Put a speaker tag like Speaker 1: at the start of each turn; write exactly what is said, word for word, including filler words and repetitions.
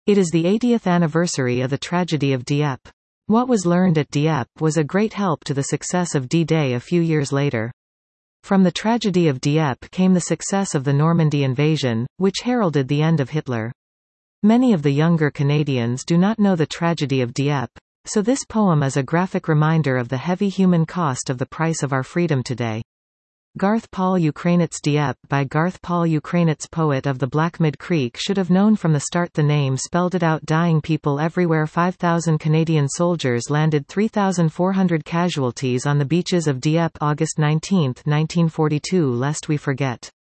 Speaker 1: It is the eightieth anniversary of the tragedy of Dieppe. What was learned at Dieppe was a great help to the success of D-Day a few years later. From the tragedy of Dieppe came the success of the Normandy invasion, which heralded the end of Hitler. Many of the younger Canadians do not know the tragedy of Dieppe, so this poem is a graphic reminder of the heavy human cost of the price of our freedom today. Garth Paul Ukrainets Dieppe by Garth Paul Ukrainets, poet of the Black Mid Creek, should have known from the start the name spelled it out. Dying people everywhere. Five thousand Canadian soldiers landed, three thousand four hundred casualties on the beaches of Dieppe August nineteenth nineteen forty-two. Lest we forget.